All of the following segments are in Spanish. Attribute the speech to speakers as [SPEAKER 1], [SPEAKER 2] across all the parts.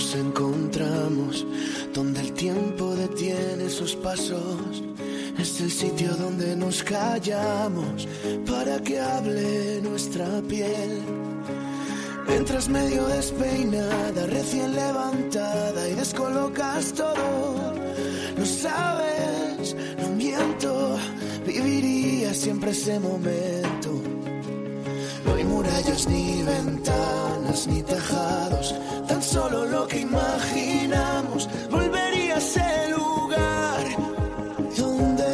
[SPEAKER 1] nos encontramos, donde el tiempo detiene sus pasos. Es el sitio donde nos callamos para que hable nuestra piel. Entras medio despeinada, recién levantada y descolocas todo. No sabes, no miento, viviría siempre ese momento. No hay murallas ni ventanas ni tejados, tan solo lo que imaginamos. Volvería a ese lugar donde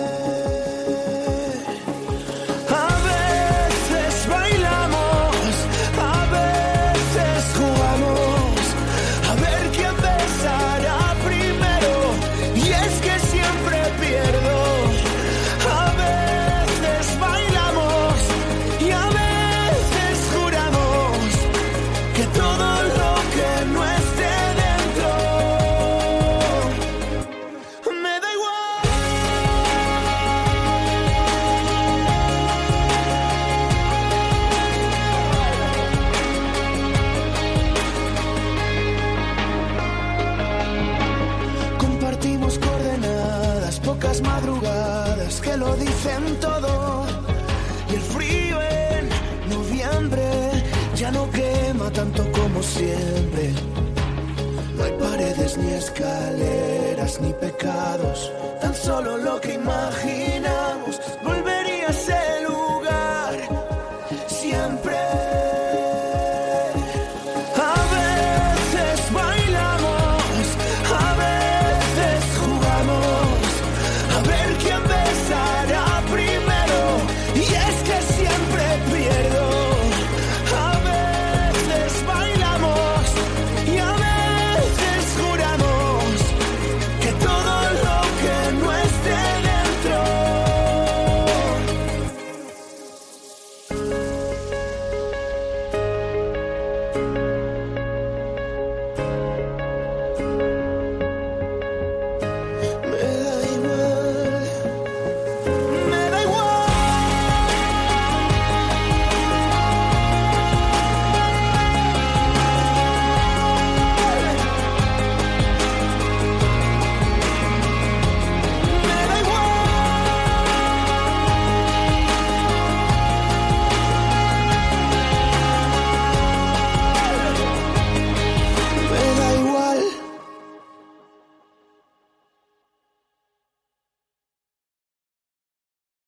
[SPEAKER 1] a veces bailamos, a veces jugamos, a ver quién besará primero, y es que siempre pierdo. A veces bailamos y a veces juramos que todo lo que no esté dentro me da igual. Compartimos coordenadas, pocas madrugadas que lo dicen todo. Y el frío en noviembre ya no quema tanto como siempre. No hay paredes ni escaleras ni pecados, tan solo lo que imaginamos.